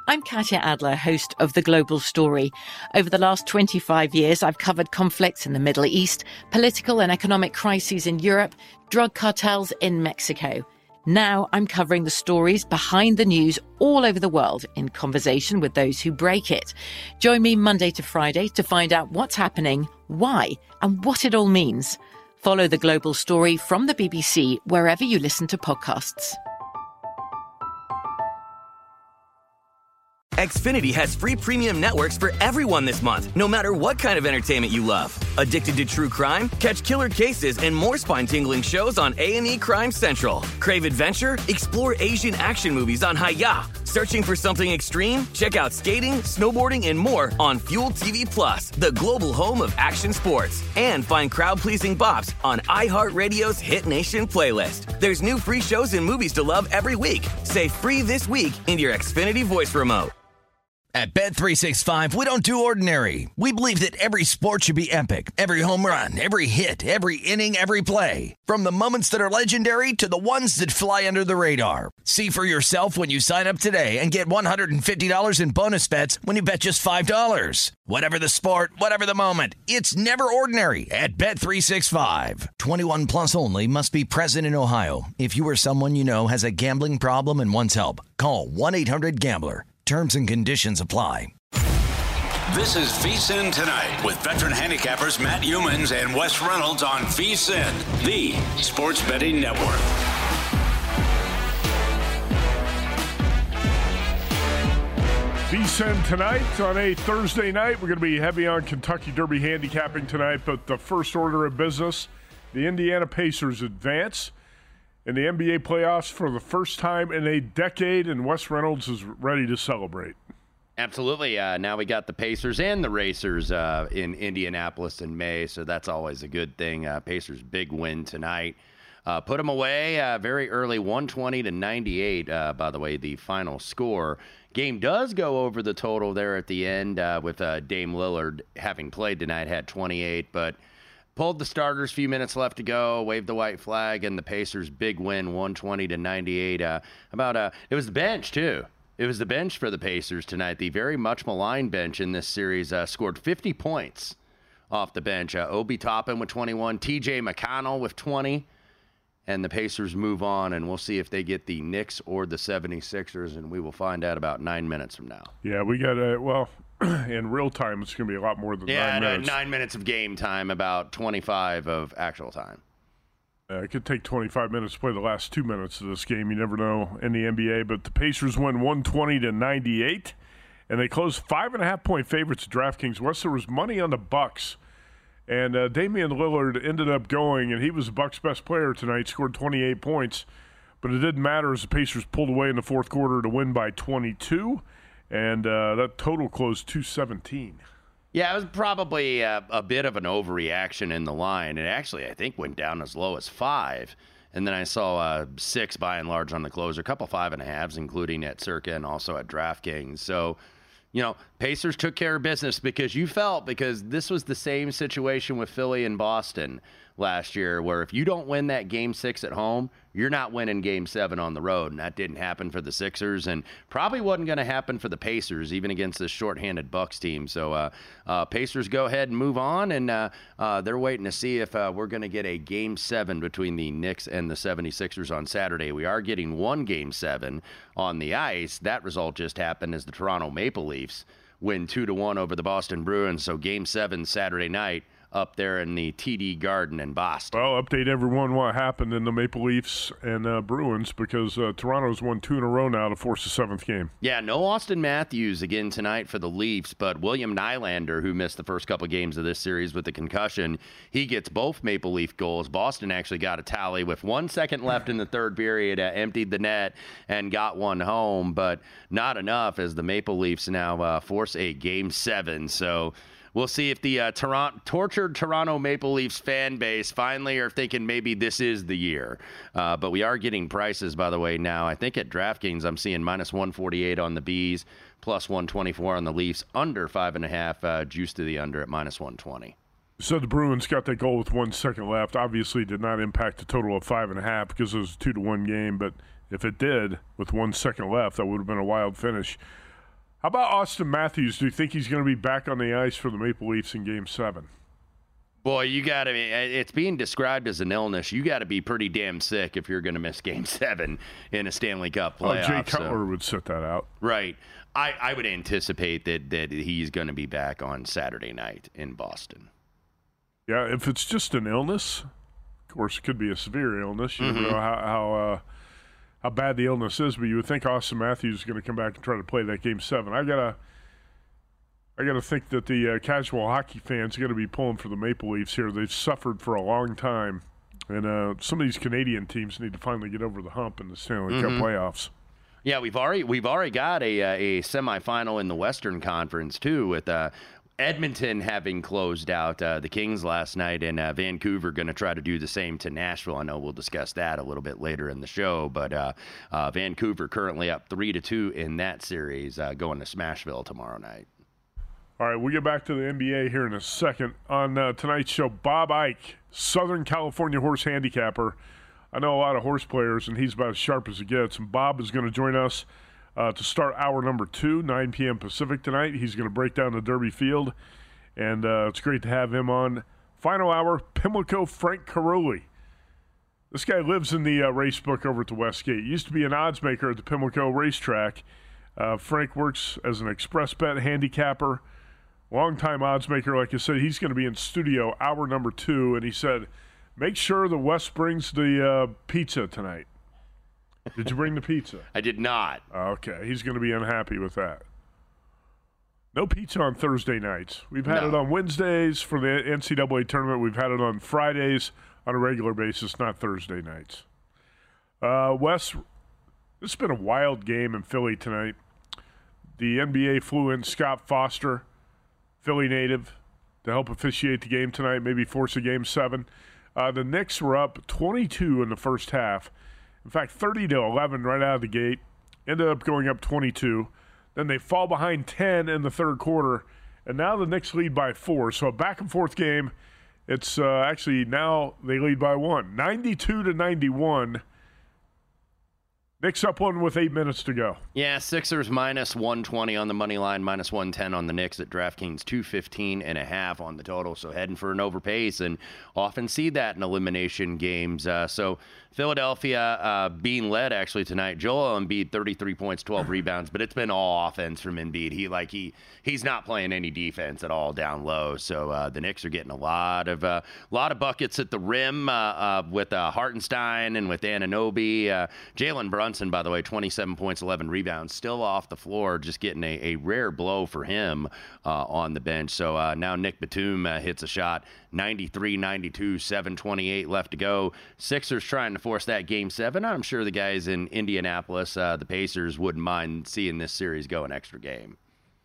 I'm Katya Adler, host of The Global Story. Over the last 25 years, I've covered conflicts in the Middle East, political and economic crises in Europe, drug cartels in Mexico. Now I'm covering the stories behind the news all over the world in conversation with those who break it. Join me Monday to Friday to find out what's happening, why, and what it all means. Follow The Global Story from the BBC wherever you listen to podcasts. Xfinity has free premium networks for everyone this month, no matter what kind of entertainment you love. Addicted to true crime? Catch killer cases and more spine-tingling shows on A&E Crime Central. Crave adventure? Explore Asian action movies on Hi-YAH. Searching for something extreme? Check out skating, snowboarding, and more on Fuel TV Plus, the global home of action sports. And find crowd-pleasing bops on iHeartRadio's Hit Nation playlist. There's new free shows and movies to love every week. Say free this week in your Xfinity voice remote. At Bet365, we don't do ordinary. We believe that every sport should be epic. Every home run, every hit, every inning, every play. From the moments that are legendary to the ones that fly under the radar. See for yourself when you sign up today and get $150 in bonus bets when you bet just $5. Whatever the sport, whatever the moment, it's never ordinary at Bet365. 21 plus only. Must be present in Ohio. If you or someone you know has a gambling problem and wants help, call 1-800-GAMBLER. Terms and conditions apply. This is VSiN Tonight with veteran handicappers Matt Humans and Wes Reynolds on VSiN, the sports betting network. VSiN Tonight on a Thursday night. We're going to be heavy on Kentucky Derby handicapping tonight, but the first order of business, the Indiana Pacers advance in the NBA playoffs for the first time in a decade, and Wes Reynolds is ready to celebrate. Absolutely. Now we got the Pacers and the Racers in Indianapolis in May, so that's always a good thing. Pacers' big win tonight. Put them away very early, 120-98, by the way, the final score. Game does go over the total there at the end with Dame Lillard having played tonight, had 28, but pulled the starters, few minutes left to go, waved the white flag, and the Pacers' big win, 120-98. It was the bench, too. It was the bench for the Pacers tonight. The very much maligned bench in this series scored 50 points off the bench. Obi Toppin with 21, T.J. McConnell with 20, and the Pacers move on, and we'll see if they get the Knicks or the 76ers, and we will find out about 9 minutes from now. Yeah, we got in real time, it's going to be a lot more than 9 minutes. 9 minutes of game time, about 25 of actual time. It could take 25 minutes to play the last 2 minutes of this game. You never know in the NBA. But the Pacers win 120-98, and they close 5.5-point favorites at DraftKings. West, there was money on the Bucks, and Damian Lillard ended up going, and he was the Bucks' best player tonight, scored 28 points. But it didn't matter as the Pacers pulled away in the fourth quarter to win by 22. And that total closed 217. Yeah, it was probably a bit of an overreaction in the line. It actually, I think, went down as low as 5. And then I saw 6 by and large on the closer, a couple 5.5s, including at Circa and also at DraftKings. So, Pacers took care of business because this was the same situation with Philly and Boston last year, where if you don't win that Game 6 at home, you're not winning Game 7 on the road, and that didn't happen for the Sixers, and probably wasn't going to happen for the Pacers, even against this shorthanded Bucks team. So Pacers go ahead and move on, and they're waiting to see if we're going to get a Game 7 between the Knicks and the 76ers on Saturday. We are getting one Game 7 on the ice. That result just happened as the Toronto Maple Leafs win 2-1 over the Boston Bruins, so Game 7 Saturday night up there in the TD Garden in Boston. Well, update everyone what happened in the Maple Leafs and Bruins, because Toronto's won 2 in a row now to force the 7th game. Yeah, no Austin Matthews again tonight for the Leafs, but William Nylander, who missed the first couple games of this series with the concussion, he gets both Maple Leaf goals. Boston actually got a tally with 1 second left in the third period, emptied the net and got one home, but not enough as the Maple Leafs now force a Game 7. So we'll see if the tortured Toronto Maple Leafs fan base finally are thinking maybe this is the year. But we are getting prices, by the way, now. I think at DraftKings I'm seeing minus 148 on the Bees, plus 124 on the Leafs, under 5.5, juice to the under at minus 120. So the Bruins got that goal with 1 second left. Obviously did not impact the total of 5.5 because it was a 2-1 game. But if it did, with 1 second left, that would have been a wild finish. How about Austin Matthews? Do you think he's going to be back on the ice for the Maple Leafs in Game 7? Boy, you got to be. It's being described as an illness. You got to be pretty damn sick if you're going to miss Game 7 in a Stanley Cup playoff. Jay Cutler would sit that out. Right. I would anticipate that he's going to be back on Saturday night in Boston. Yeah, if it's just an illness, of course, it could be a severe illness. You never know how bad the illness is, but you would think Austin Matthews is going to come back and try to play that Game 7. I gotta think that the casual hockey fans are going to be pulling for the Maple Leafs here. They've suffered for a long time, and some of these Canadian teams need to finally get over the hump in the Stanley Cup playoffs. Yeah, we've already got a semifinal in the Western Conference too, with Edmonton having closed out the Kings last night, and Vancouver going to try to do the same to Nashville. I know we'll discuss that a little bit later in the show, but Vancouver currently up 3-2 in that series, going to Smashville tomorrow night. All right, we'll get back to the NBA here in a second. On tonight's show, Bob Ike, Southern California horse handicapper. I know a lot of horse players, and he's about as sharp as it gets. And Bob is going to join us to start hour number 2, 9 p.m. Pacific tonight. He's going to break down the Derby field, and it's great to have him on. Final hour, Pimlico Frank Caroli. This guy lives in the race book over at the Westgate. He used to be an odds maker at the Pimlico racetrack. Frank works as an express bet handicapper, longtime odds maker. Like I said, he's going to be in studio hour number 2, and he said, make sure the West brings the pizza tonight. Did you bring the pizza? I did not. Okay, he's going to be unhappy with that. No pizza on Thursday nights. We've had it on Wednesdays for the NCAA tournament. We've had it on Fridays on a regular basis, not Thursday nights. Wes, this has been a wild game in Philly tonight. The NBA flew in Scott Foster, Philly native, to help officiate the game tonight, maybe force a Game 7. The Knicks were up 22 in the first half. In fact, 30-11 right out of the gate. Ended up going up 22. Then they fall behind 10 in the third quarter, and now the Knicks lead by 4. So a back-and-forth game. It's actually now they lead by 1. 92-91. Knicks up 1 with 8 minutes to go. Yeah, Sixers minus 120 on the money line, minus 110 on the Knicks at DraftKings, 215.5 on the total. So heading for an overpace, and often see that in elimination games. So Philadelphia being led actually tonight. Joel Embiid, 33 points, 12 rebounds, but it's been all offense from Embiid. He's not playing any defense at all down low. So the Knicks are getting a lot of buckets at the rim with Hartenstein and with Anunoby. Jalen Brunson, by the way, 27 points, 11 rebounds, still off the floor, just getting a rare blow for him on the bench. So now Nick Batum hits a shot, 93-92, 7:28 left to go. Sixers trying to force that Game 7. I'm sure the guys in Indianapolis, the Pacers, wouldn't mind seeing this series go an extra game.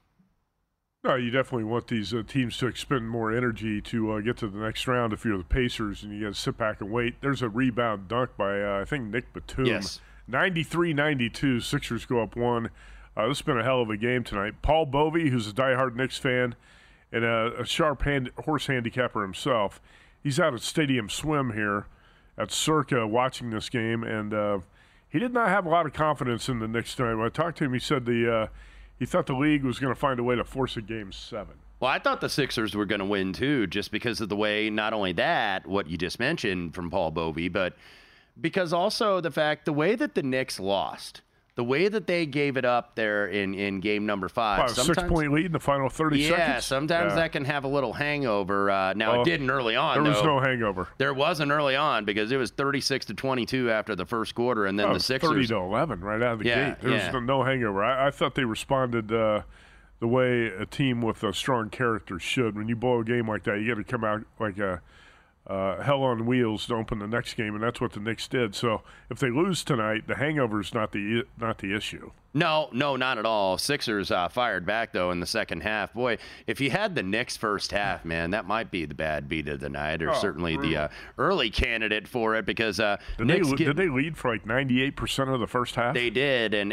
No, you definitely want these teams to expend more energy to get to the next round if you're the Pacers, and you got to sit back and wait. There's a rebound dunk by, I think, Nick Batum. Yes. 93-92, Sixers go up 1. This has been a hell of a game tonight. Paul Bovey, who's a diehard Knicks fan and a sharp horse handicapper himself, he's out at Stadium Swim here at Circa watching this game, and he did not have a lot of confidence in the Knicks tonight. When I talked to him, he said he thought the league was going to find a way to force a Game 7. Well, I thought the Sixers were going to win, too, just because of the way, not only that, what you just mentioned from Paul Bovey, but because also the way that the Knicks lost, the way that they gave it up there in game number 5. Wow, a 6-point lead in the final 30 seconds? Yeah, sometimes that can have a little hangover. It didn't early on, There was no hangover. There wasn't early on because it was 36-22 after the first quarter, and then the Sixers 30-11 right out of the gate. There was no hangover. I thought they responded the way a team with a strong character should. When you blow a game like that, you got to come out like a hell on wheels to open the next game, and that's what the Knicks did. So if they lose tonight, the hangover is not the issue. No, not at all. Sixers fired back, though, in the second half. Boy, if you had the Knicks first half, man, that might be the bad beat of the night, or certainly the early candidate for it, because did they lead for like 98% of the first half? They did, and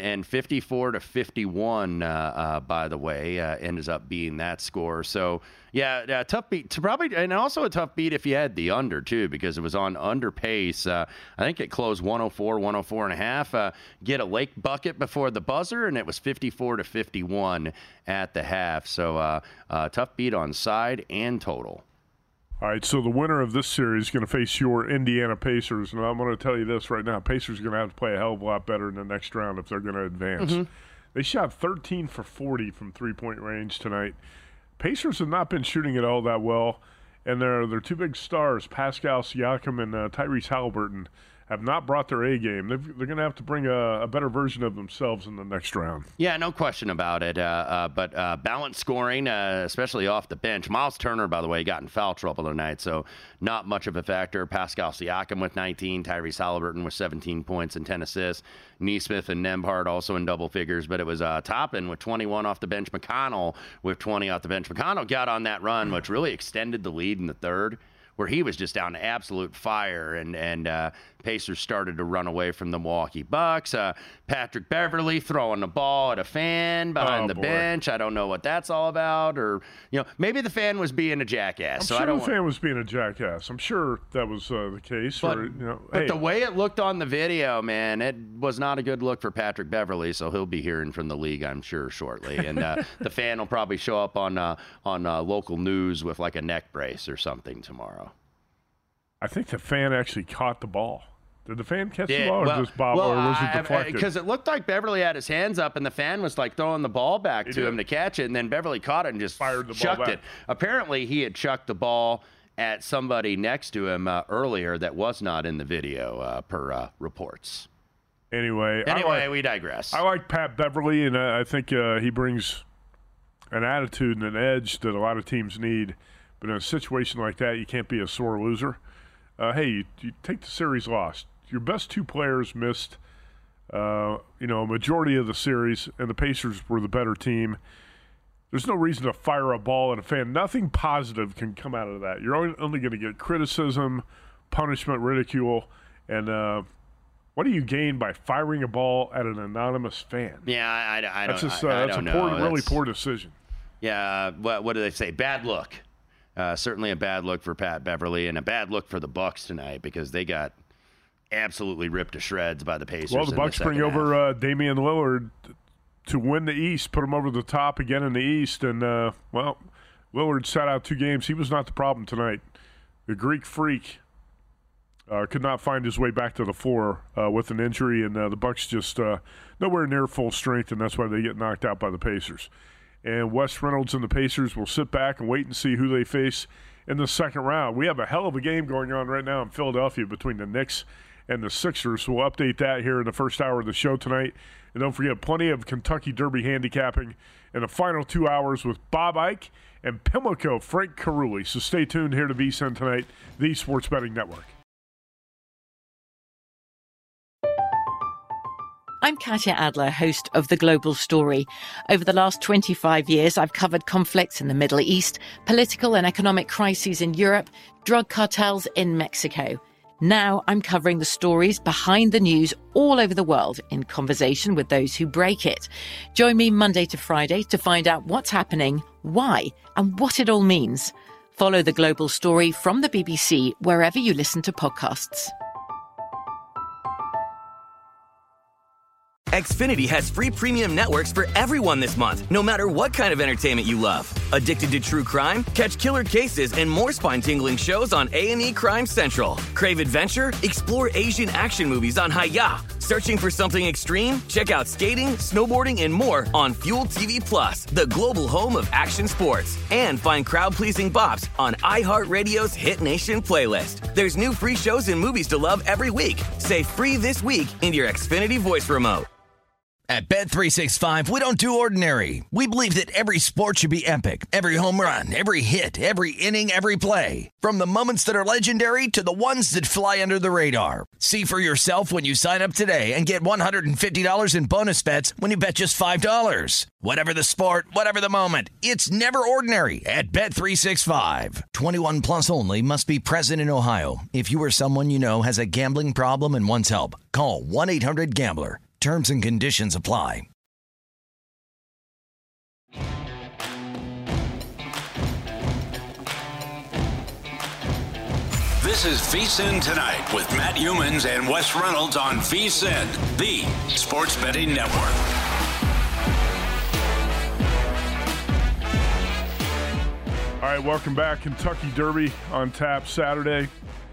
54-51, by the way, ends up being that score. So, yeah, tough beat. And also a tough beat if you had the under, too, because it was on under pace. I think it closed 104.5. Get a lake bucket before the buzzer, and it was 54-51 at the half. So tough beat on side and total. All right, so the winner of this series is going to face your Indiana Pacers, and I'm going to tell you this right now. Pacers are going to have to play a hell of a lot better in the next round if they're going to advance. Mm-hmm. They shot 13 for 40 from three-point range tonight. Pacers have not been shooting it all that well, and their two big stars, Pascal Siakam and Tyrese Halliburton, have not brought their A game. They're going to have to bring a better version of themselves in the next round. Yeah, no question about it. But balanced scoring, especially off the bench. Miles Turner, by the way, got in foul trouble tonight, so not much of a factor. Pascal Siakam with 19, Tyrese Halliburton with 17 points and 10 assists. Nesmith and Nembhard also in double figures, but it was Toppin with 21 off the bench. McConnell with 20 off the bench. McConnell got on that run, which really extended the lead in the third, where he was just down to absolute fire, and Pacers started to run away from the Milwaukee Bucks. Patrick Beverley throwing the ball at a fan behind the bench. I don't know what that's all about, or maybe the fan was being a jackass. I'm sure the fan was being a jackass. I'm sure that was the case. But the way it looked on the video, man, it was not a good look for Patrick Beverley. So he'll be hearing from the league, I'm sure, shortly. And the fan will probably show up on local news with like a neck brace or something tomorrow. I think the fan actually caught the ball. Did the fan catch the ball or just bobble, or was it deflected? Because it looked like Beverley had his hands up, and the fan was like throwing the ball back to him to catch it, and then Beverley caught it and just chucked it. Apparently, he had chucked the ball at somebody next to him earlier that was not in the video, per reports. Anyway, we digress. I like Pat Beverley, and I think he brings an attitude and an edge that a lot of teams need. But in a situation like that, you can't be a sore loser. You take the series loss. Your best two players missed, a majority of the series, and the Pacers were the better team. There's no reason to fire a ball at a fan. Nothing positive can come out of that. You're only going to get criticism, punishment, ridicule, and what do you gain by firing a ball at an anonymous fan? Yeah, I don't know. That's a really poor decision. Yeah, what do they say? Bad look. Certainly a bad look for Pat Beverley, and a bad look for the Bucks tonight, because they got absolutely ripped to shreds by the Pacers. Well, the Bucks bring over Damian Lillard to win the East, put him over the top again in the East, and Lillard sat out 2 games. He was not the problem tonight. The Greek Freak could not find his way back to the floor with an injury, and the Bucks just nowhere near full strength, and that's why they get knocked out by the Pacers. And Wes Reynolds and the Pacers will sit back and wait and see who they face in the second round. We have a hell of a game going on right now in Philadelphia between the Knicks and the Sixers. We'll update that here in the first hour of the show tonight. And don't forget, plenty of Kentucky Derby handicapping in the final 2 hours with Bob Ike and Pimlico Frank Carulli. So stay tuned here to VSiN tonight, the Sports Betting Network. I'm Katya Adler, host of The Global Story. Over the last 25 years, I've covered conflicts in the Middle East, political and economic crises in Europe, drug cartels in Mexico. Now I'm covering the stories behind the news all over the world in conversation with those who break it. Join me Monday to Friday to find out what's happening, why, and what it all means. Follow The Global Story from the BBC wherever you listen to podcasts. Xfinity has free premium networks for everyone this month, no matter what kind of entertainment you love. Addicted to true crime? Catch killer cases and more spine-tingling shows on A&E Crime Central. Crave adventure? Explore Asian action movies on Hi-YAH. Searching for something extreme? Check out skating, snowboarding, and more on Fuel TV Plus, the global home of action sports. And find crowd-pleasing bops on iHeartRadio's Hit Nation playlist. There's new free shows and movies to love every week. Say free this week in your Xfinity voice remote. At Bet365, we don't do ordinary. We believe that every sport should be epic. Every home run, every hit, every inning, every play. From the moments that are legendary to the ones that fly under the radar. See for yourself when you sign up today and get $150 in bonus bets when you bet just $5. Whatever the sport, whatever the moment, it's never ordinary at Bet365. 21 plus only. Must be present in Ohio. If you or someone you know has a gambling problem and wants help, call 1-800-GAMBLER. Terms and conditions apply. This is VSiN Tonight with Matt Youmans and Wes Reynolds on VSiN, the Sports Betting Network. All right, welcome back. Kentucky Derby on tap Saturday.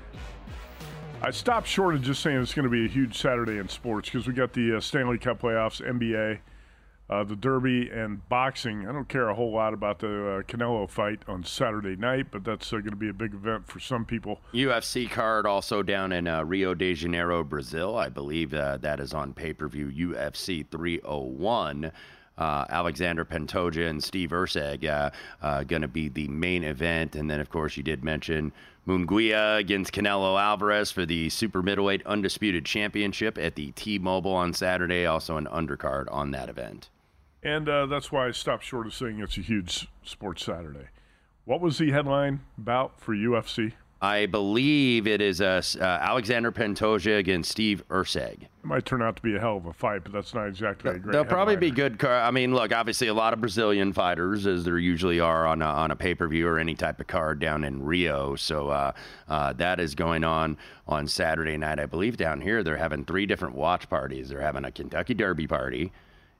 I stopped short of just saying it's going to be a huge Saturday in sports because we got the Stanley Cup playoffs, NBA, the Derby, and boxing. I don't care a whole lot about the Canelo fight on Saturday night, but that's going to be a big event for some people. UFC card also down in Rio de Janeiro, Brazil. I believe that is on pay-per-view. UFC 301. Alexander Pantoja and Steve Erceg going to be the main event. And then, of course, you did mention Munguia against Canelo Alvarez for the super middleweight undisputed championship at the T-Mobile on Saturday. Also an undercard on that event. And that's why I stopped short of saying it's a huge sports Saturday. What was the headline bout for UFC? I believe it is Alexander Pantoja against Steve Erceg. It might turn out to be a hell of a fight, but that's not exactly a great They'll probably headline. be good. I mean, look, obviously a lot of Brazilian fighters, as there usually are on a pay-per-view or any type of card down in Rio. So that is going on Saturday night. I believe down here they're having 3 different watch parties. They're having a Kentucky Derby party,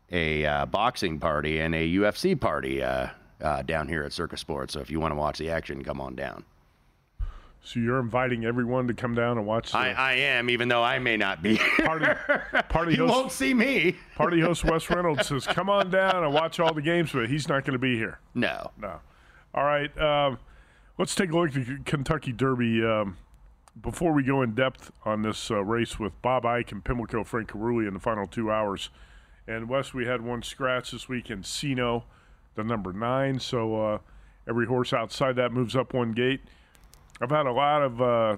a boxing party, and a UFC party down here at Circus Sports. So if you want to watch the action, come on down. So you're inviting everyone to come down and watch the I am, even though I may not be. party You host, won't see me. Party host Wes Reynolds says, come on down and watch all the games, but he's not going to be here. No. All right. Let's take a look at the Kentucky Derby. Before we go in depth on this race with Bob Ike and Pimlico Frank Carulli in the final 2 hours. And, Wes, we had one scratch this week in Sino, the number 9. So every horse outside that moves up one gate. I've had a lot of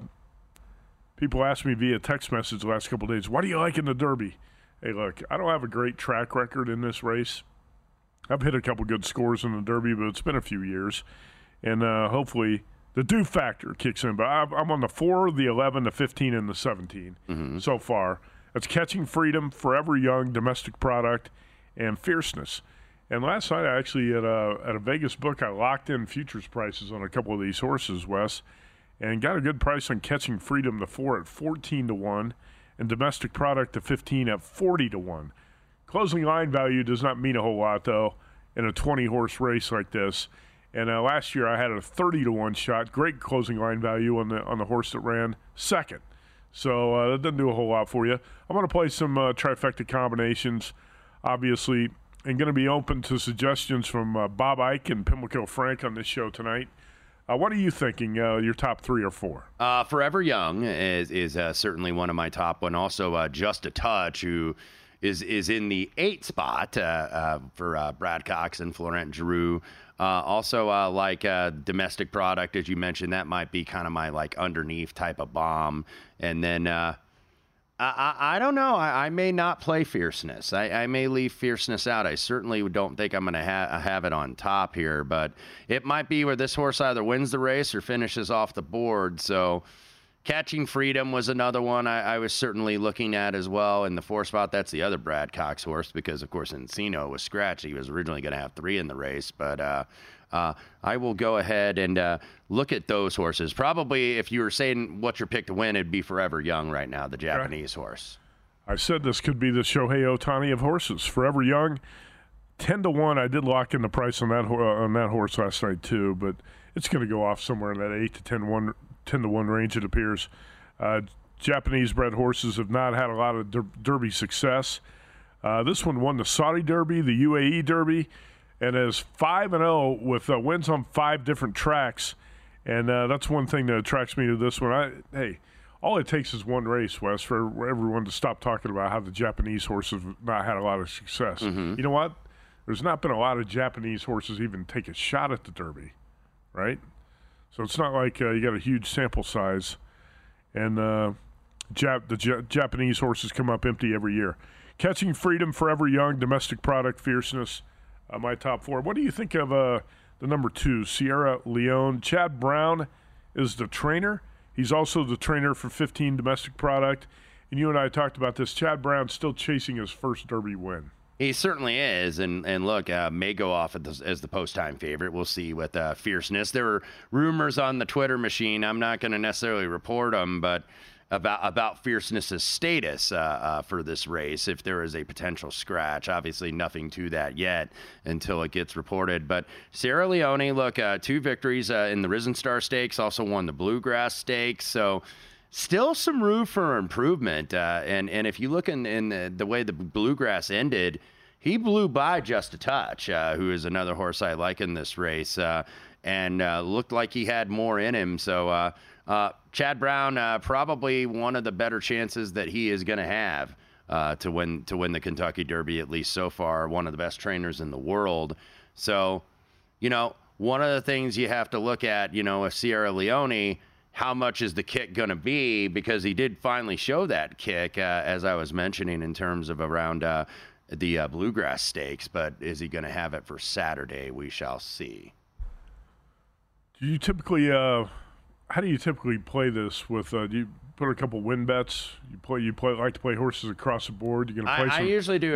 people ask me via text message the last couple of days, what do you like in the Derby? Hey, look, I don't have a great track record in this race. I've hit a couple good scores in the Derby, but it's been a few years. And hopefully the do factor kicks in. But I'm on the 4, the 11, the 15, and the 17 so far. That's Catching Freedom, Forever Young, Domestic Product, and Fierceness. And last night, I actually, at a Vegas book, I locked in futures prices on a couple of these horses, Wes, and got a good price on Catching Freedom, the 4 at 14-1, and Domestic Product, the 15 at 40-1. Closing line value does not mean a whole lot, though, in a 20-horse race like this. And last year, I had a 30-1 shot. Great closing line value on the horse that ran second. So that doesn't do a whole lot for you. I'm going to play some trifecta combinations, obviously, and going to be open to suggestions from Bob Ike and Pimlico Frank on this show tonight. What are you thinking, your top 3 or 4? Forever Young is certainly one of my top one. Also, Just a Touch, who is in the 8 spot for Brad Cox and Florent Giroux. Also, like Domestic Product, as you mentioned, that might be kind of my like underneath type of bomb. And then I don't know. I may not play Fierceness. I may leave Fierceness out. I certainly don't think I'm going to have it on top here, but it might be where this horse either wins the race or finishes off the board. So Catching Freedom was another one I was certainly looking at as well. In the 4 spot, that's the other Brad Cox horse because, of course, Encino was scratched. He was originally going to have 3 in the race, but I will go ahead and look at those horses. Probably, if you were saying what's your pick to win, it'd be Forever Young right now, the Japanese horse. I said this could be the Shohei Ohtani of horses. Forever Young, 10-1. I did lock in the price on that horse last night too, but it's going to go off somewhere in that 8 to 10-1 range, it appears. Japanese-bred horses have not had a lot of Derby success. This one won the Saudi Derby, the UAE Derby, and is 5-0 with wins on 5 different tracks. And that's one thing that attracts me to this one. All it takes is one race, Wes, for everyone to stop talking about how the Japanese horses have not had a lot of success. You know what? There's not been a lot of Japanese horses even take a shot at the Derby, right? So it's not like you got a huge sample size. And the Japanese horses come up empty every year. Catching Freedom, Forever Young, Domestic Product, Fierceness, my top 4. What do you think of the number 2, Sierra Leone? Chad Brown is the trainer. He's also the trainer for 15 Domestic Product. And you and I talked about this. Chad Brown's still chasing his first Derby win. He certainly is, and look, may go off as the post-time favorite. We'll see with Fierceness. There were rumors on the Twitter machine. I'm not going to necessarily report them, but about Fierceness's status for this race, if there is a potential scratch. Obviously, nothing to that yet until it gets reported. But Sierra Leone, look, 2 victories in the Risen Star Stakes, also won the Bluegrass Stakes, so still some room for improvement. And if you look in the way the Bluegrass ended, he blew by Just a Touch, who is another horse I like in this race, and looked like he had more in him. So Chad Brown, probably one of the better chances that he is going to have to win the Kentucky Derby, at least so far. One of the best trainers in the world. So, one of the things you have to look at, with Sierra Leone, how much is the kick going to be? Because he did finally show that kick, as I was mentioning, in terms of around the Bluegrass Stakes. But is he going to have it for Saturday? We shall see. Do you typically, how do you typically play this? With do you put a couple win bets? You like to play horses across the board. You're going to play. I usually do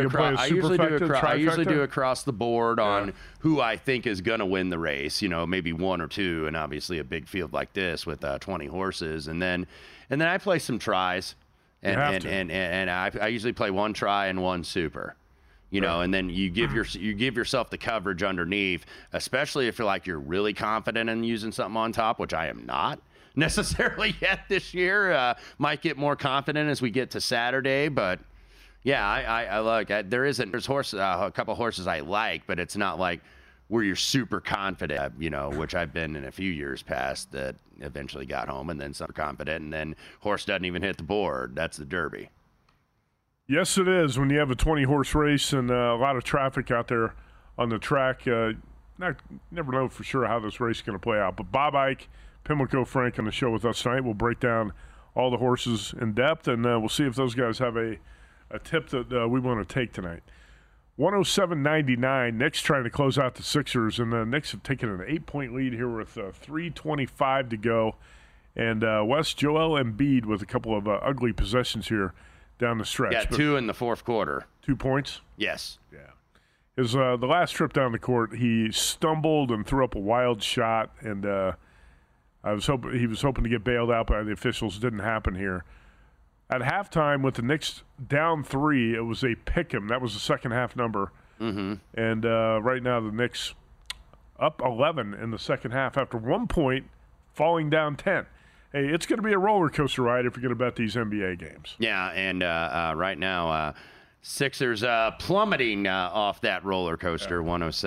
across the board on who I think is going to win the race. Maybe 1 or 2, and obviously a big field like this with 20 horses, and then I play some tries, and I usually play 1 try and 1 super. And then you give yourself the coverage underneath, especially if you're really confident in using something on top, which I am not necessarily yet this year. Might get more confident as we get to Saturday, but yeah, I look. There's a couple horses I like, but it's not like where you're super confident, which I've been in a few years past that eventually got home and then super confident, and then horse doesn't even hit the board. That's the Derby. Yes, it is. When you have a 20-horse race and a lot of traffic out there on the track, never know for sure how this race is going to play out. But Bob Ike, Pimlico Frank on the show with us tonight. We'll break down all the horses in depth, and we'll see if those guys have a tip that we want to take tonight. 107.99. Knicks trying to close out the Sixers, and the Knicks have taken an 8-point lead here with 3:25 to go. And Joel Embiid with a couple of ugly possessions here down the stretch. Yeah, 2 in the fourth quarter. 2 points? Yes. Yeah. His the last trip down the court, he stumbled and threw up a wild shot, and he was hoping to get bailed out by the officials. Didn't happen here. At halftime, with the Knicks down 3, it was a pick'em. That was the second half number. Mm-hmm. And right now the Knicks up 11 in the second half after 1 point, falling down 10. Hey, it's going to be a roller coaster ride if you're going to bet these NBA games. Yeah, and right now, Sixers plummeting off that roller coaster,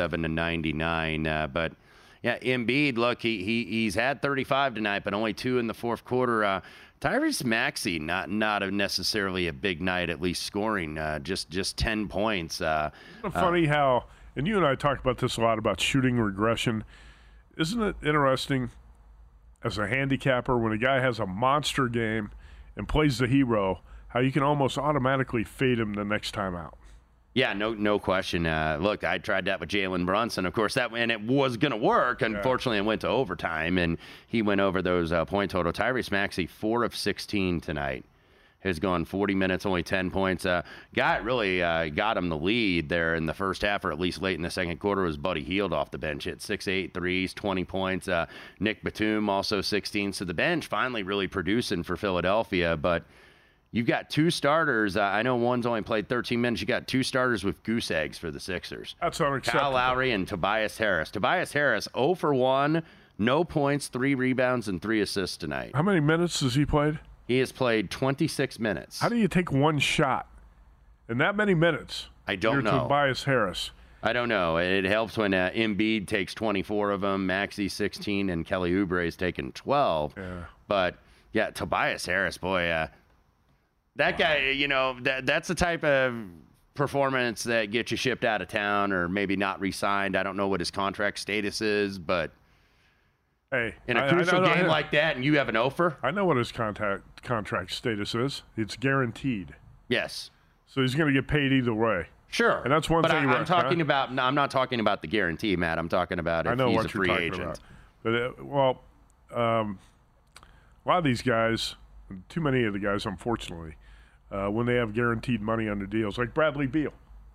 107-99. But yeah, Embiid, look, he's had 35 tonight, but only 2 in the fourth quarter. Tyrese Maxey, not necessarily a big night, at least scoring just 10 points. Funny how, and you and I talked about this a lot about shooting regression. Isn't it interesting? As a handicapper, when a guy has a monster game and plays the hero, how you can almost automatically fade him the next time out. Yeah, no question. Look, I tried that with Jalen Brunson, of course, and it was going to work. Unfortunately, it went to overtime, and he went over those point total. Tyrese Maxey, 4 of 16 tonight. Has gone 40 minutes, only 10 points. Really got him the lead there in the first half, or at least late in the second quarter, was Buddy Hield off the bench at 6-8 threes, 20 points. Nick Batum also 16. So the bench finally really producing for Philadelphia. But you've got 2 starters. I know one's only played 13 minutes. You got 2 starters with goose eggs for the Sixers. That's unacceptable. Kyle Lowry and Tobias Harris. Tobias Harris, 0 for 1, no points, 3 rebounds, and 3 assists tonight. How many minutes has he played? He has played 26 minutes. How do you take 1 shot in that many minutes? I don't know. Tobias Harris. I don't know. It helps when Embiid takes 24 of them, Maxey 16, and Kelly Oubre's taken 12. Yeah. But, yeah, Tobias Harris, boy, that guy, that's the type of performance that gets you shipped out of town or maybe not re-signed. I don't know what his contract status is, but hey, in a crucial game like that and you have an offer? I know what his contract status is. It's guaranteed. Yes. So he's going to get paid either way. Sure. And that's one thing. I'm talking about. I'm not talking about the guarantee, Matt. I'm talking about if he's a free agent. But a lot of these guys, too many of the guys, unfortunately, when they have guaranteed money under deals, like Bradley Beal,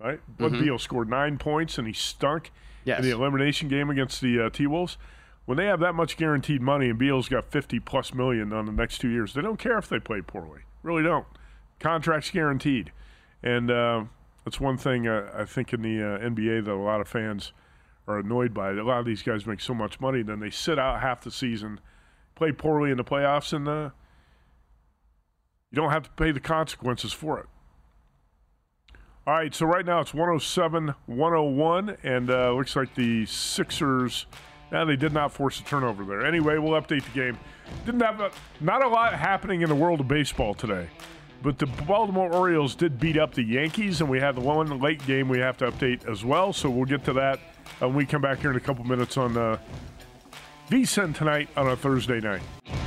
right? Bud Beal scored 9 points, and he stunk Yes. in the elimination game against the T-Wolves. When they have that much guaranteed money, and Beal's got $50+ million on the next 2 years, they don't care if they play poorly. Really don't. Contract's guaranteed. And that's one thing I think in the NBA that a lot of fans are annoyed by. A lot of these guys make so much money, then they sit out half the season, play poorly in the playoffs, and you don't have to pay the consequences for it. All right, so right now it's 107-101, and looks like the Sixers, they did not force a turnover there. Anyway, we'll update the game. Not a lot happening in the world of baseball today, but the Baltimore Orioles did beat up the Yankees, and we had the one late game we have to update as well, so we'll get to that when we come back here in a couple minutes on VSiN tonight on a Thursday night.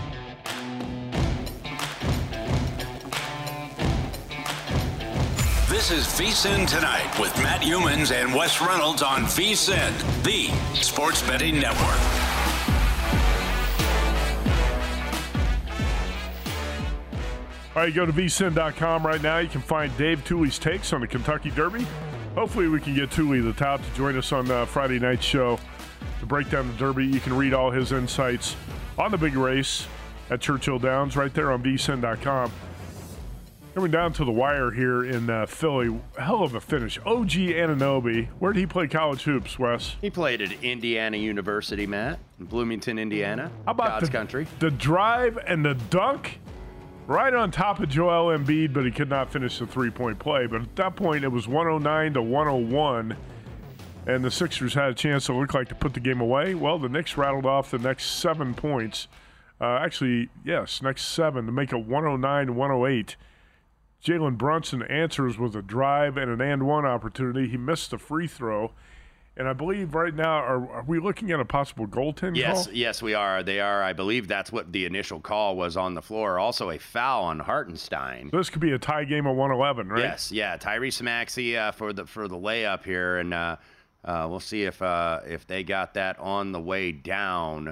This is VSiN Tonight with Matt Youmans and Wes Reynolds on VSiN, the Sports Betting Network. All right, go to vsin.com right now. You can find Dave Tooley's takes on the Kentucky Derby. Hopefully we can get Tooley the Tout to join us on Friday night's show to break down the Derby. You can read all his insights on the big race at Churchill Downs right there on vsin.com. Coming down to the wire here in Philly, hell of a finish. OG Anunoby. Where did he play college hoops, Wes? He played at Indiana University, Matt, in Bloomington, Indiana. How about God's country? The drive and the dunk right on top of Joel Embiid, but he could not finish the three-point play. But at that point, it was 109-101, and the Sixers had a chance to look like to put the game away. Well, the Knicks rattled off the next 7 points. Next 7 to make it 109-108. Jalen Brunson answers with a drive and an and-one opportunity. He missed the free throw. And I believe right now, are we looking at a possible goaltend call? Yes, we are. They are. I believe that's what the initial call was on the floor. Also a foul on Hartenstein. So this could be a tie game of 111, right? Yes, yeah. Tyrese Maxey for the layup here, and we'll see if they got that on the way down.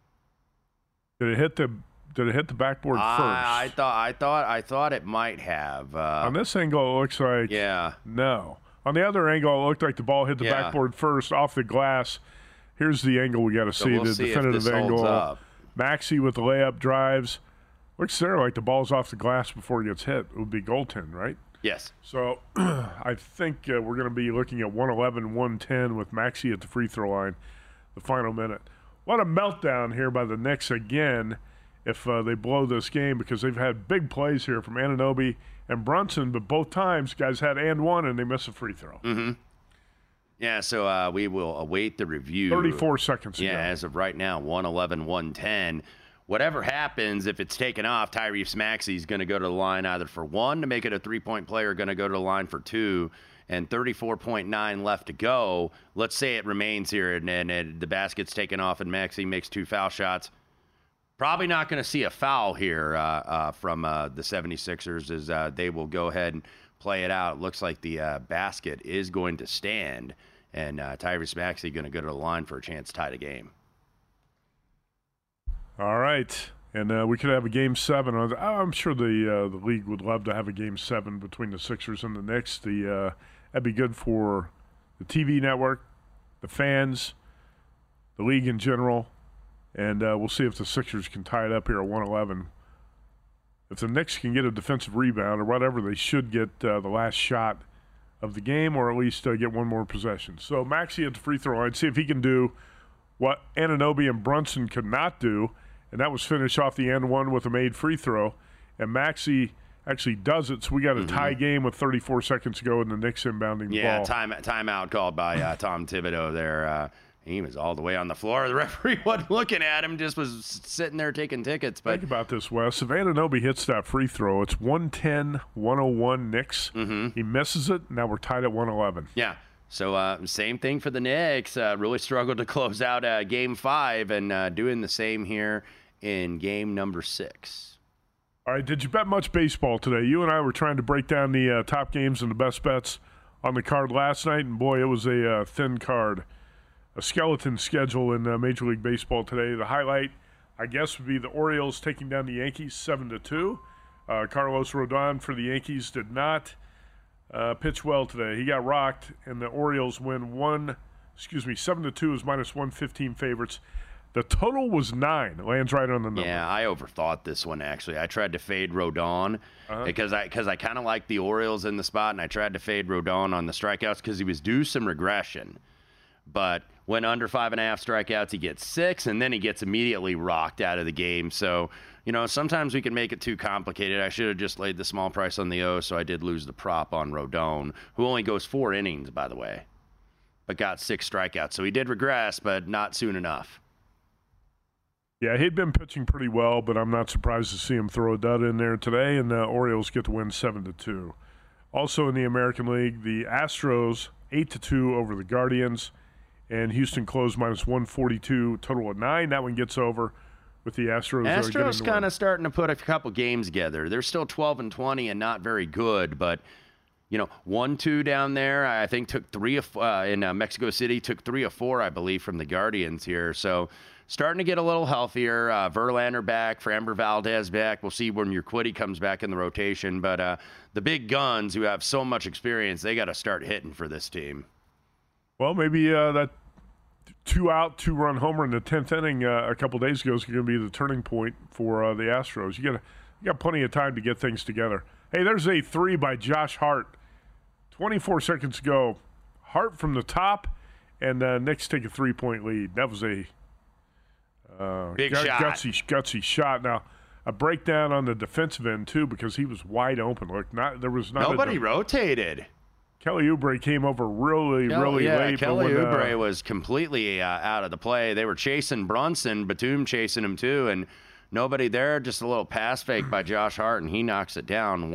Did it hit the backboard first? I thought it might have. On this angle, it looks like no. On the other angle, it looked like the ball hit the backboard first off the glass. Here's the angle we got to see, the definitive angle. Maxey with the layup drives. Looks there like the ball's off the glass before it gets hit. It would be goaltend, right? Yes. So I think we're going to be looking at 111-110 with Maxey at the free throw line, the final minute. What a meltdown here by the Knicks again if they blow this game, because they've had big plays here from Anunoby and Brunson, but both times guys had and one and they missed a free throw. Mm-hmm. Yeah, so we will await the review. 34 seconds ago. Yeah, as of right now, 111-110. Whatever happens, if it's taken off, Tyrese Maxey's going to go to the line either for 1 to make it a three-point play or going to go to the line for 2, and 34.9 left to go. Let's say it remains here and the basket's taken off and Maxey makes 2 foul shots. Probably not going to see a foul here from the 76ers as they will go ahead and play it out. It looks like the basket is going to stand, and Tyrese Maxey going to go to the line for a chance to tie the game. All right. And we could have a Game 7. I'm sure the league would love to have a Game 7 between the Sixers and the Knicks. That'd be good for the TV network, the fans, the league in general. And we'll see if the Sixers can tie it up here at 111. If the Knicks can get a defensive rebound or whatever, they should get the last shot of the game, or at least get one more possession. So Maxey at the free throw line, see if he can do what Anunoby and Brunson could not do, and that was finish off the end one with a made free throw. And Maxey actually does it, so we got a tie game with 34 seconds to go, and the Knicks inbounding the ball. Yeah, timeout called by Tom Thibodeau there. He was all the way on the floor. The referee wasn't looking at him, just was sitting there taking tickets. But think about this, Wes. If Anunoby hits that free throw, it's 110-101 Knicks. Mm-hmm. He misses it, now we're tied at 111. Yeah. So same thing for the Knicks. Really struggled to close out Game 5, and doing the same here in Game number 6. All right, did you bet much baseball today? You and I were trying to break down the top games and the best bets on the card last night, and boy, it was a thin card. A skeleton schedule in Major League Baseball today. The highlight, I guess, would be the Orioles taking down the Yankees 7-2. Carlos Rodon for the Yankees did not pitched well today. He got rocked, and the Orioles win 7-2 is minus 115 favorites. The total was 9. Lands right on the number. Yeah, I overthought this one, actually. I tried to fade Rodon because I kind of like the Orioles in the spot, and I tried to fade Rodon on the strikeouts because he was due some regression. But when under 5.5 strikeouts, he gets 6, and then he gets immediately rocked out of the game. So, sometimes we can make it too complicated. I should have just laid the small price on the O, so I did lose the prop on Rodon, who only goes 4 innings, by the way, but got 6 strikeouts. So he did regress, but not soon enough. Yeah, he'd been pitching pretty well, but I'm not surprised to see him throw a dud in there today, and the Orioles get to win 7-2. Also in the American League, the Astros 8-2 over the Guardians, and Houston closed minus 142, total of 9. That one gets over with the Astros. Astros kind of starting to put a couple games together. They're still 12-20 and not very good, but 1-2 down there. I think took 3 in Mexico City, took 3 of 4, I believe, from the Guardians here. So starting to get a little healthier. Verlander back, Framber Valdez back. We'll see when Urquidy comes back in the rotation. But the big guns who have so much experience, they got to start hitting for this team. Well, maybe that 2-out, 2-run homer in the 10th inning a couple days ago is going to be the turning point for the Astros. You got plenty of time to get things together. Hey, there's a 3 by Josh Hart. 24 seconds ago. Hart from the top, and Knicks take a 3-point lead. That was a big shot. Gutsy shot. Now, a breakdown on the defensive end, too, because he was wide open. Look, nobody rotated. Kelly Oubre came over really late. Kelly Oubre was completely out of the play. They were chasing Brunson, Batum chasing him too, and nobody there. Just a little pass fake by Josh Hart, and he knocks it down.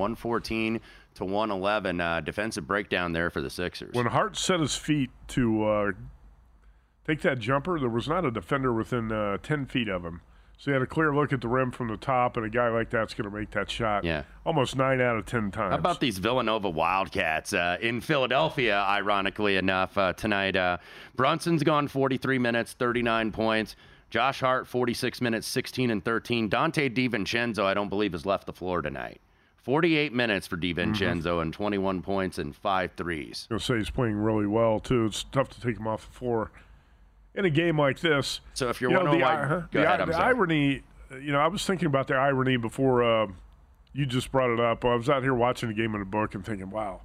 114-111. Defensive breakdown there for the Sixers. When Hart set his feet to take that jumper, there was not a defender within 10 feet of him. So he had a clear look at the rim from the top, and a guy like that's going to make that shot almost 9 out of 10 times. How about these Villanova Wildcats in Philadelphia, ironically enough, tonight? Brunson's gone 43 minutes, 39 points. Josh Hart, 46 minutes, 16 and 13. Dante DiVincenzo, I don't believe, has left the floor tonight. 48 minutes for DiVincenzo and 21 points and 5 threes. I was going to say he's playing really well, too. It's tough to take him off the floor in a game like this. So if you're wondering why, go ahead, the irony, I was thinking about the irony before you just brought it up. I was out here watching the game in a book and thinking, wow,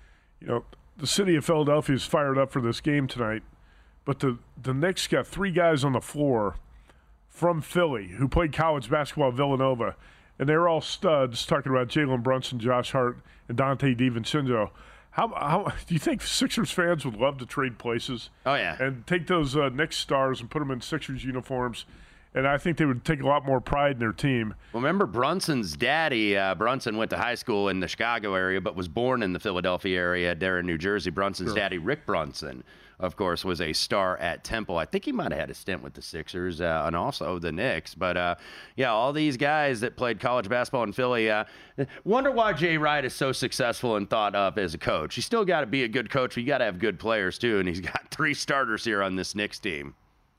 the city of Philadelphia is fired up for this game tonight, but the Knicks got 3 guys on the floor from Philly who played college basketball at Villanova, and they were all studs, talking about Jalen Brunson, Josh Hart, and Dante DiVincenzo. How do you think Sixers fans would love to trade places? Oh, yeah. And take those Knicks stars and put them in Sixers uniforms, and I think they would take a lot more pride in their team. Well, remember Brunson's daddy, Brunson went to high school in the Chicago area but was born in the Philadelphia area there in New Jersey. Brunson's daddy, Rick Brunson, of course, was a star at Temple. I think he might have had a stint with the Sixers and also the Knicks. But, all these guys that played college basketball in Philly, wonder why Jay Wright is so successful and thought of as a coach. You still got to be a good coach, but you got to have good players, too, and he's got 3 starters here on this Knicks team.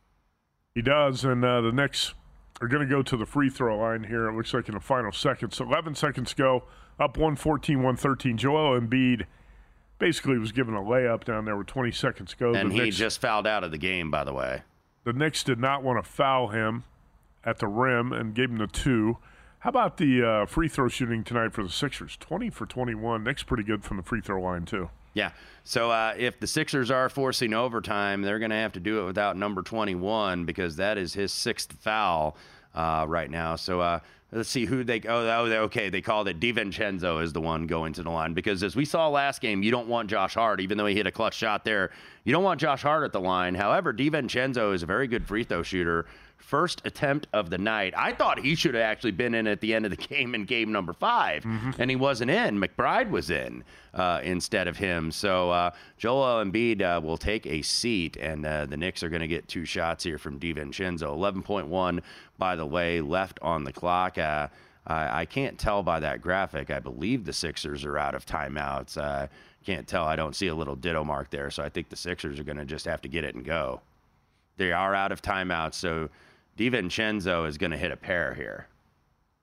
He does, and the Knicks are going to go to the free throw line here, it looks like in the final seconds. 11 seconds go, up 114-113. Joel Embiid basically was given a layup down there with 20 seconds to go. And he just fouled out of the game, by the way. The Knicks did not want to foul him at the rim and gave him the 2. How about the free throw shooting tonight for the Sixers? 20 for 21. Knicks pretty good from the free throw line, too. Yeah. So if the Sixers are forcing overtime, they're going to have to do it without number 21 because that is his 6th foul right now. So let's see who they – okay, they called it. DiVincenzo is the one going to the line because as we saw last game, you don't want Josh Hart, even though he hit a clutch shot there. You don't want Josh Hart at the line. However, DiVincenzo is a very good free throw shooter. First attempt of the night. I thought he should have actually been in at the end of the game in game number 5, and he wasn't in. McBride was in instead of him. So Joel Embiid will take a seat, and the Knicks are going to get 2 shots here from DiVincenzo. 11.1, by the way, left on the clock. I can't tell by that graphic. I believe the Sixers are out of timeouts. Can't tell. I don't see a little ditto mark there, so I think the Sixers are going to just have to get it and go. They are out of timeouts, so DiVincenzo is going to hit a pair here.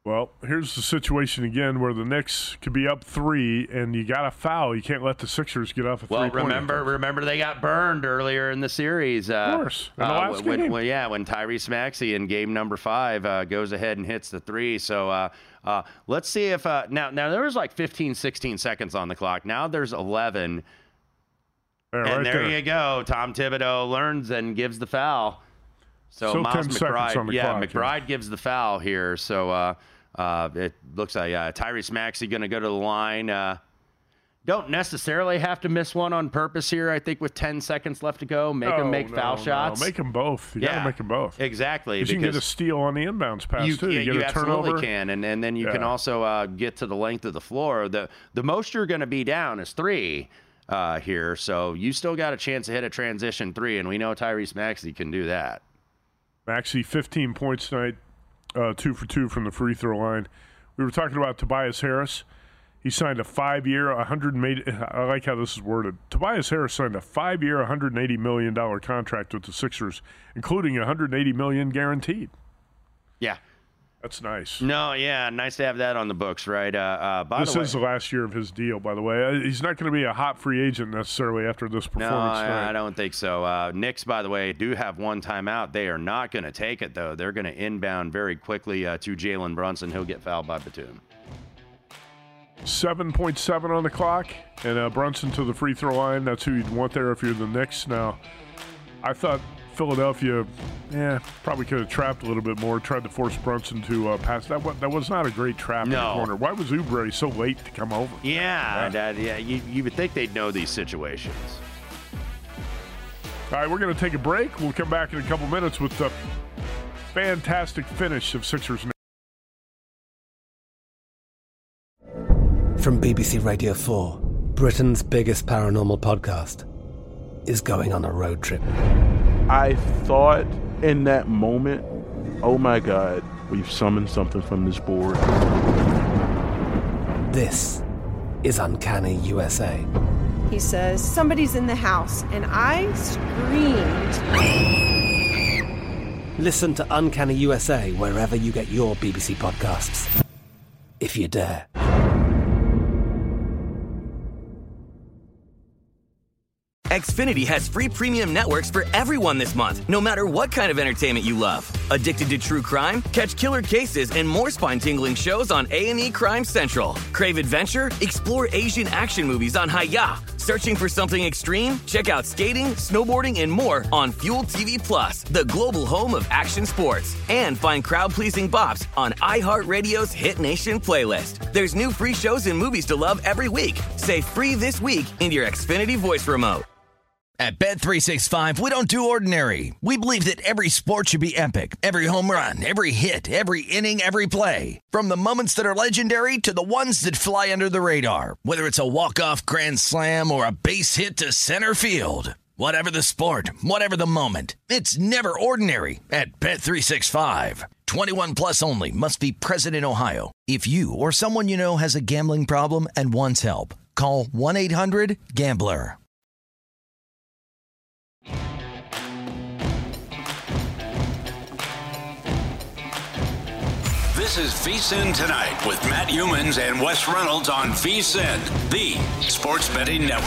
Well, here's the situation again where the Knicks could be up 3, and you got a foul. You can't let the Sixers get off a three-point. Remember they got burned earlier in the series. Of course, in the last game. When Tyrese Maxey in game number 5 goes ahead and hits the 3. So let's see if now there was like 15, 16 seconds on the clock. Now there's 11. There you go. Tom Thibodeau learns and gives the foul. So Miles McBride gives the foul here. So it looks like Tyrese Maxey going to go to the line. Don't necessarily have to miss one on purpose here. I think with 10 seconds left to go, make foul shots. Make them both. You got to make them both. Exactly. You can get a steal on the inbounds pass, too. You get a absolutely turnover. Can. And then you can also get to the length of the floor. The most you're going to be down is 3 here. So you still got a chance to hit a transition 3, and we know Tyrese Maxey can do that. Maxey, 15 points tonight, 2 for 2 from the free throw line. We were talking about Tobias Harris. He signed a 5-year, I like how this is worded. Tobias Harris signed a 5-year, $180 million contract with the Sixers, including $180 million guaranteed. Yeah. That's nice. No, yeah, nice to have that on the books, right? This is the last year of his deal, by the way. He's not going to be a hot free agent necessarily after this performance tonight. I don't think so. Knicks, by the way, do have one timeout. They are not going to take it, though. They're going to inbound very quickly to Jalen Brunson. He'll get fouled by Batum. 7.7 on the clock, and Brunson to the free throw line. That's who you'd want there if you're the Knicks. Now, I thought Philadelphia, probably could have trapped a little bit more, tried to force Brunson to pass. That was not a great trap in the corner. Why was Oubre so late to come over? You would think they'd know these situations. All right, we're going to take a break. We'll come back in a couple minutes with the fantastic finish of Sixers. From BBC Radio 4, Britain's biggest paranormal podcast is going on a road trip. I thought in that moment, oh my God, we've summoned something from this board. This is Uncanny USA. He says, somebody's in the house, and I screamed. Listen to Uncanny USA wherever you get your BBC podcasts, if you dare. Xfinity has free premium networks for everyone this month, no matter what kind of entertainment you love. Addicted to true crime? Catch killer cases and more spine-tingling shows on A&E Crime Central. Crave adventure? Explore Asian action movies on Hi-YAH. Searching for something extreme? Check out skating, snowboarding, and more on Fuel TV Plus, the global home of action sports. And find crowd-pleasing bops on iHeartRadio's Hit Nation playlist. There's new free shows and movies to love every week. Say free this week in your Xfinity voice remote. At Bet365, we don't do ordinary. We believe that every sport should be epic. Every home run, every hit, every inning, every play. From the moments that are legendary to the ones that fly under the radar. Whether it's a walk-off grand slam or a base hit to center field. Whatever the sport, whatever the moment. It's never ordinary at Bet365. 21 plus only. Must be present in Ohio. If you or someone you know has a gambling problem and wants help, call 1-800-GAMBLER. This is VSiN Tonight with Matt Youmans and Wes Reynolds on VSiN, the Sports Betting Network.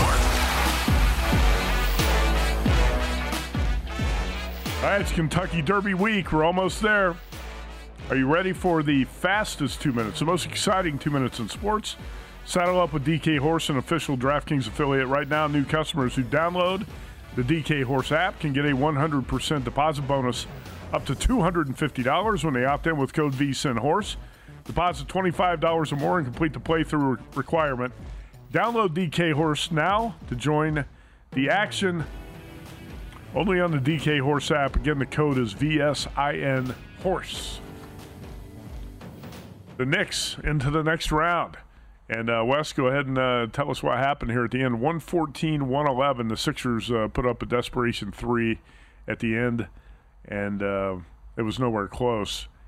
All right, it's Kentucky Derby week. We're almost there. Are you ready for the fastest 2 minutes, the most exciting 2 minutes in sports? Saddle up with DK Horse, an official DraftKings affiliate. Right now, new customers who download the DK Horse app can get a 100% deposit bonus up to $250 when they opt in with code VSiNHorse. Deposit $25 or more and complete the playthrough requirement. Download DK Horse now to join the action. Only on the DK Horse app. Again, the code is VSINHorse. The Knicks into the next round. And Wes, go ahead and tell us what happened here at the end. 114-111. The Sixers put up a desperation 3 at the end. And it was nowhere close.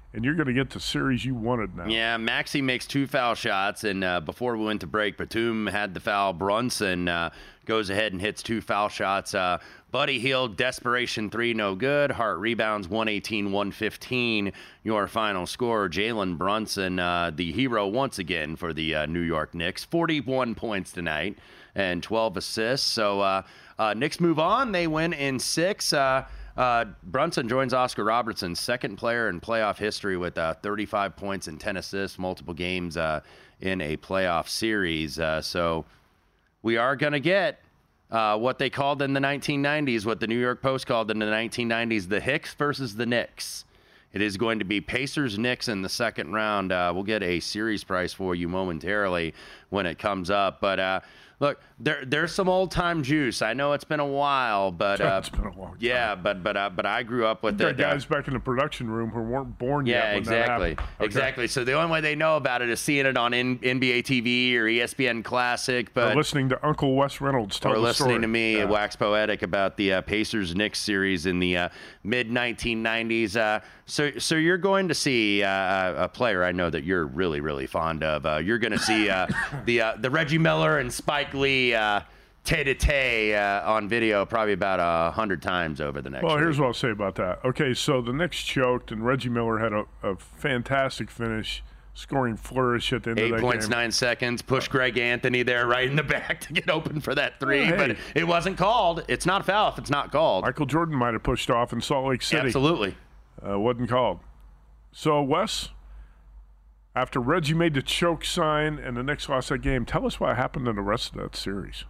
and you're going to get the series you wanted now. Yeah, Maxey makes 2 foul shots, and before we went to break, Batum had the foul. Brunson goes ahead and hits 2 foul shots. Buddy Hield, desperation 3, no good. Hart rebounds 118-115, your final score. Jalen Brunson, the hero once again for the New York Knicks, 41 points tonight and 12 assists. So Knicks move on. They win in 6. Brunson joins Oscar Robertson, second player in playoff history with 35 points and 10 assists, multiple games in a playoff series. So we are going to get what they called in the 1990s, what the New York Post called in the 1990s, the Hicks versus the Knicks. It is going to be Pacers-Knicks in the second round. We'll get a series price for you momentarily when it comes up. But look, there's some old-time juice. I know it's been a while, but it's been a long time. Yeah, but I grew up with the guys back in the production room who weren't born yet. Yeah, exactly, exactly. So the only way they know about it is seeing it on NBA TV or ESPN Classic, but or listening to Uncle Wes Reynolds tell the story. Or listening to me wax poetic about the Pacers-Knicks series in the mid-1990s. So you're going to see a player I know that you're really, really fond of. You're going to see the Reggie Miller and Spike Lee tete-a-tete on video probably about 100 times over the next week. Here's what I'll say about that. Okay, so the Knicks choked, and Reggie Miller had a fantastic finish, scoring flourish at the end of that game. 8 points, 9 seconds. Push Greg Anthony there right in the back to get open for that 3. Hey. But it wasn't called. It's not a foul if it's not called. Michael Jordan might have pushed off in Salt Lake City. Absolutely. Wasn't called. So, Wes, after Reggie made the choke sign and the Knicks lost that game, tell us what happened in the rest of that series.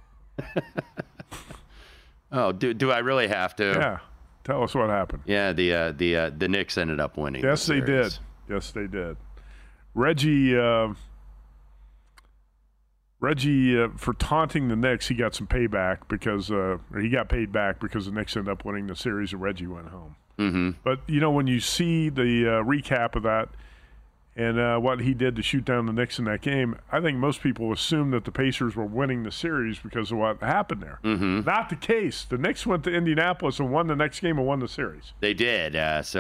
Oh, do I really have to? Yeah. Tell us what happened. Yeah, the Knicks ended up winning. Yes, they did. Yes, they did. Reggie, for taunting the Knicks, he got some payback because he got paid back because the Knicks ended up winning the series and Reggie went home. Mm-hmm. But, when you see the recap of that and what he did to shoot down the Knicks in that game, I think most people assumed that the Pacers were winning the series because of what happened there. Mm-hmm. Not the case. The Knicks went to Indianapolis and won the next game and won the series. They did.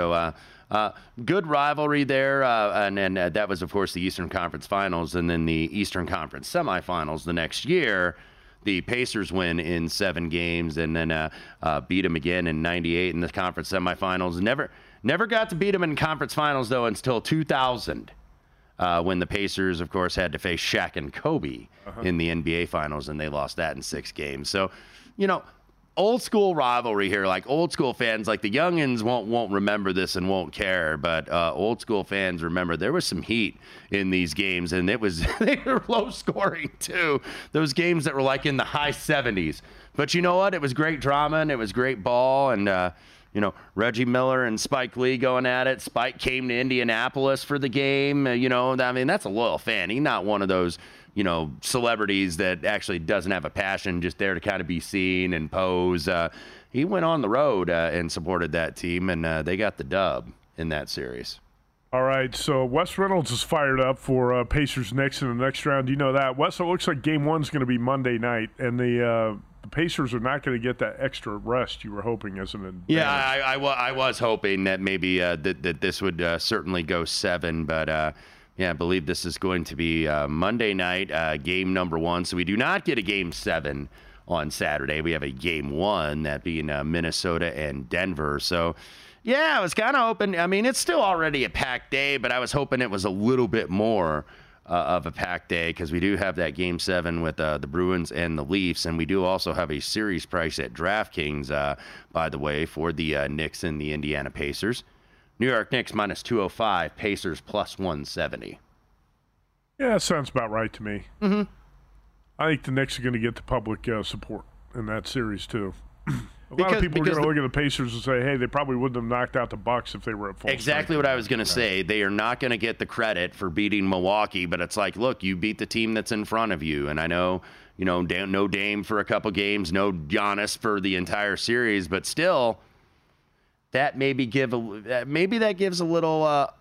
Good rivalry there. And that was, of course, the Eastern Conference Finals. And then the Eastern Conference Semifinals the next year. The Pacers win in 7 games and then beat them again in 98 in the conference semifinals. Never got to beat them in conference finals, though, until 2000, when the Pacers, of course, had to face Shaq and Kobe in the NBA finals, and they lost that in 6 games. So, old school rivalry here, like old school fans, like the youngins won't remember this and won't care, but old school fans remember there was some heat in these games, and they were low scoring too. Those games that were like in the high 70s. But you know what? It was great drama and it was great ball, and Reggie Miller and Spike Lee going at it. Spike came to Indianapolis for the game. That's a loyal fan. He's not one of those celebrities that actually doesn't have a passion, just there to kind of be seen and pose. He went on the road and supported that team, and they got the dub in that series. All right, so Wes Reynolds is fired up for Pacers-Knicks in the next round. You know that. Wes, it looks like Game 1's going to be Monday night, and the Pacers are not going to get that extra rest you were hoping as an advantage. Yeah, I was hoping that maybe that this would certainly go 7, but I believe this is going to be Monday night, game number 1. So we do not get a Game 7 on Saturday. We have a Game 1, that being Minnesota and Denver. So, I was kind of hoping. I mean, it's still already a packed day, but I was hoping it was a little bit more of a packed day because we do have that Game 7 with the Bruins and the Leafs, and we do also have a series price at DraftKings, by the way, for the Knicks and the Indiana Pacers. New York Knicks minus 205, Pacers plus 170. Yeah, that sounds about right to me. Mm-hmm. I think the Knicks are going to get the public support in that series, too. A lot of people are going to look at the Pacers and say, hey, they probably wouldn't have knocked out the Bucks if they were at full Exactly strength. what I was going to say. They are not going to get the credit for beating Milwaukee, but it's like, look, you beat the team that's in front of you. And I know, no Dame for a couple games, no Giannis for the entire series, but still, that maybe that gives a little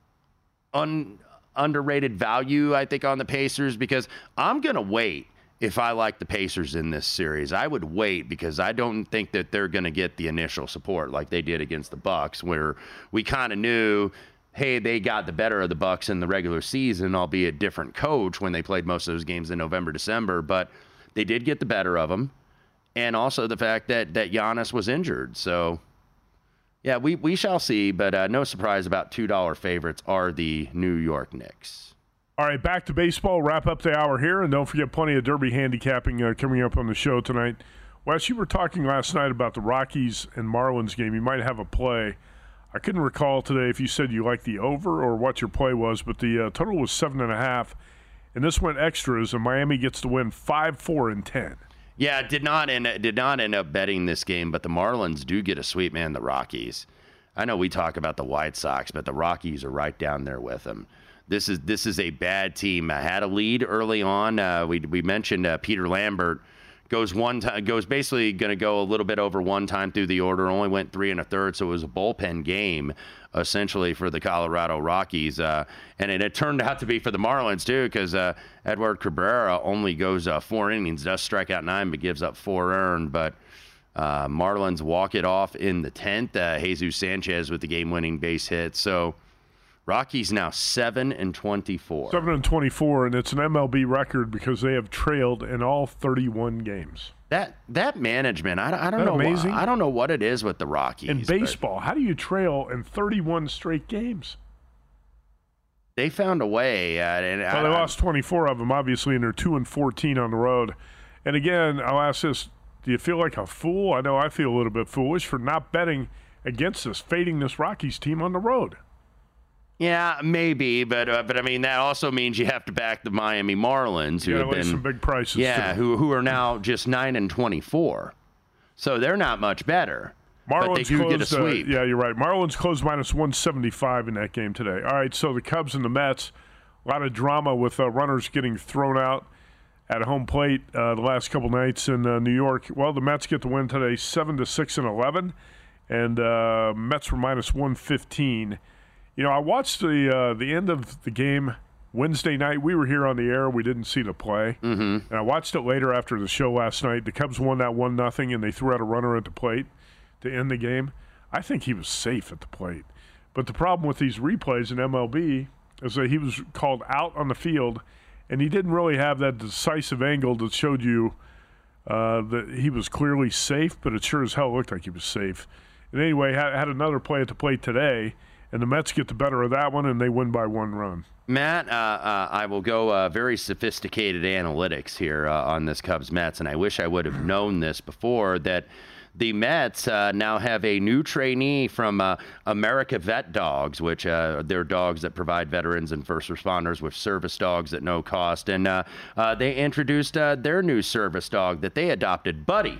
underrated value, I think, on the Pacers, because I'm going to wait. If I like the Pacers in this series, I would wait because I don't think that they're going to get the initial support like they did against the Bucks, where we kind of knew hey, they got the better of the Bucks in the regular season, albeit different coach when they played most of those games in November, December, but they did get the better of them. And also the fact that Giannis was injured. So, yeah, we shall see, but no surprise about $2 favorites are the New York Knicks. All right, back to baseball. Wrap up the hour here, and don't forget plenty of Derby handicapping coming up on the show tonight. Wes, you were talking last night about the Rockies and Marlins game. You might have a play. I couldn't recall today if you said you liked the over or what your play was, but the total was 7.5, and this went extras, and Miami gets to win 5-4 and 10. Yeah, did not end up betting this game, but the Marlins do get a sweep, man. The Rockies. I know we talk about the White Sox, but the Rockies are right down there with them. This is a bad team. Had a lead early on. We mentioned Peter Lambert goes basically going to go a little bit over one time through the order. Only went 3 1/3, so it was a bullpen game essentially for the Colorado Rockies, and it turned out to be for the Marlins too, because Edward Cabrera only goes 4 innings, does strike out 9, but gives up 4 earned. But Marlins walk it off in the 10th. Jesus Sanchez with the game-winning base hit. So Rockies now 7-24. 7-24, and it's an MLB record because they have trailed in all 31 games. That management, I don't know. Amazing? I don't know what it is with the Rockies. In baseball, how do you trail in 31 straight games? They found a way. They lost 24 of them, obviously, and they're 2-14 on the road. And again, I'll ask this: do you feel like a fool? I know I feel a little bit foolish for not betting against this, fading this Rockies team on the road. Yeah, maybe, but I mean that also means you have to back the Miami Marlins, who have been some big prices. Yeah, who are now just 9-24, so they're not much better. Marlins but they do get a sweep. Yeah, you're right. Marlins closed -175 in that game today. All right, so the Cubs and the Mets, a lot of drama with runners getting thrown out at home plate the last couple nights in New York. Well, the Mets get the win today, 7-6 and 11, and Mets were -115. You know, I watched the end of the game Wednesday night. We were here on the air. We didn't see the play. Mm-hmm. And I watched it later after the show last night. The Cubs won that 1-0, and they threw out a runner at the plate to end the game. I think he was safe at the plate. But the problem with these replays in MLB is that he was called out on the field, and he didn't really have that decisive angle that showed you that he was clearly safe, but it sure as hell looked like he was safe. And anyway, had another play at the plate today, and the Mets get the better of that one, and they win by 1 run. Matt, I will go very sophisticated analytics here on this Cubs-Mets, and I wish I would have known this before, that the Mets now have a new trainee from America Vet Dogs, which they're dogs that provide veterans and first responders with service dogs at no cost. And they introduced their new service dog that they adopted, Buddy,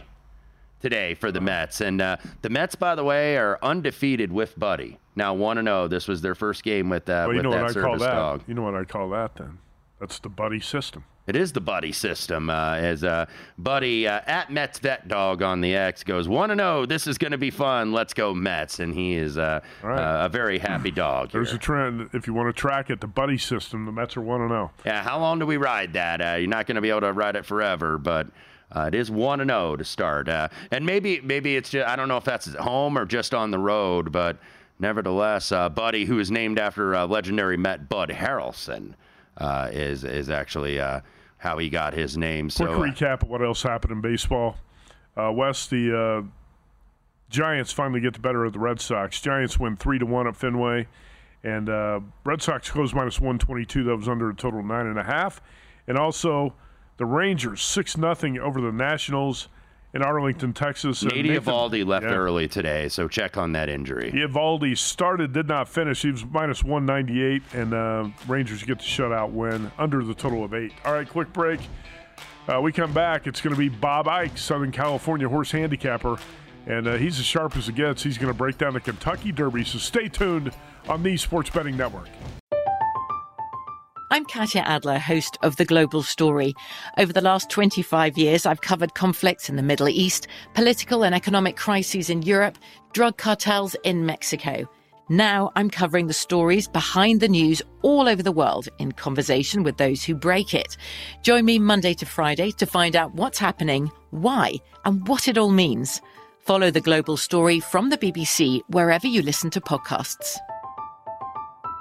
today for the Mets. And the Mets, by the way, are undefeated with Buddy. Now 1-0. This was their first game with that service dog. You know what I call that then? That's the Buddy system. It is the Buddy system. As Buddy at Mets Vet Dog on the X goes 1-0. This is going to be fun. Let's go Mets. And he is a very happy dog. There's a trend. If you want to track it, the Buddy system, the Mets are 1-0. Yeah. How long do we ride that? You're not going to be able to ride it forever, but it is 1-0 to start. And maybe it's just, I don't know if that's at home or just on the road, but nevertheless, Buddy, who is named after legendary Met Bud Harrelson, is actually how he got his name. Quick recap of what else happened in baseball. Wes, the Giants finally get the better of the Red Sox. Giants win 3-1 at Fenway, and Red Sox closed -122. That was under a total of 9.5. And also the Rangers 6-0 over the Nationals in Arlington, Texas. Nady Eovaldi left early today, so check on that injury. Eovaldi started, did not finish. He was -198, and Rangers get the shutout win under the total of 8. All right, quick break. We come back. It's going to be Bob Ike, Southern California horse handicapper, and he's as sharp as it gets. He's going to break down the Kentucky Derby, so stay tuned on the Sports Betting Network. I'm Katya Adler, host of The Global Story. Over the last 25 years, I've covered conflicts in the Middle East, political and economic crises in Europe, drug cartels in Mexico. Now I'm covering the stories behind the news all over the world in conversation with those who break it. Join me Monday to Friday to find out what's happening, why, and what it all means. Follow The Global Story from the BBC wherever you listen to podcasts.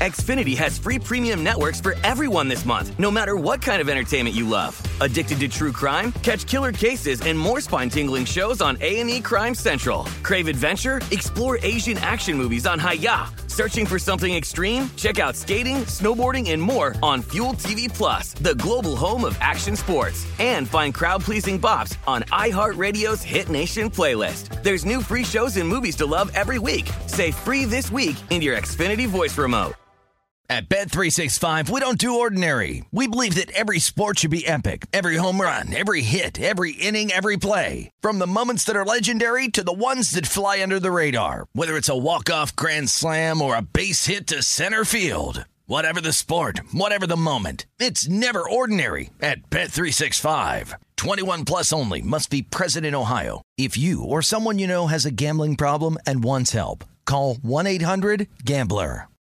Xfinity has free premium networks for everyone this month, no matter what kind of entertainment you love. Addicted to true crime? Catch killer cases and more spine-tingling shows on A&E Crime Central. Crave adventure? Explore Asian action movies on Hi-YAH. Searching for something extreme? Check out skating, snowboarding, and more on Fuel TV Plus, the global home of action sports. And find crowd-pleasing bops on iHeartRadio's Hit Nation playlist. There's new free shows and movies to love every week. Say free this week in your Xfinity voice remote. At Bet365, we don't do ordinary. We believe that every sport should be epic. Every home run, every hit, every inning, every play. From the moments that are legendary to the ones that fly under the radar. Whether it's a walk-off grand slam or a base hit to center field. Whatever the sport, whatever the moment. It's never ordinary at Bet365. 21 plus only. Must be present in Ohio. If you or someone you know has a gambling problem and wants help, call 1-800-GAMBLER.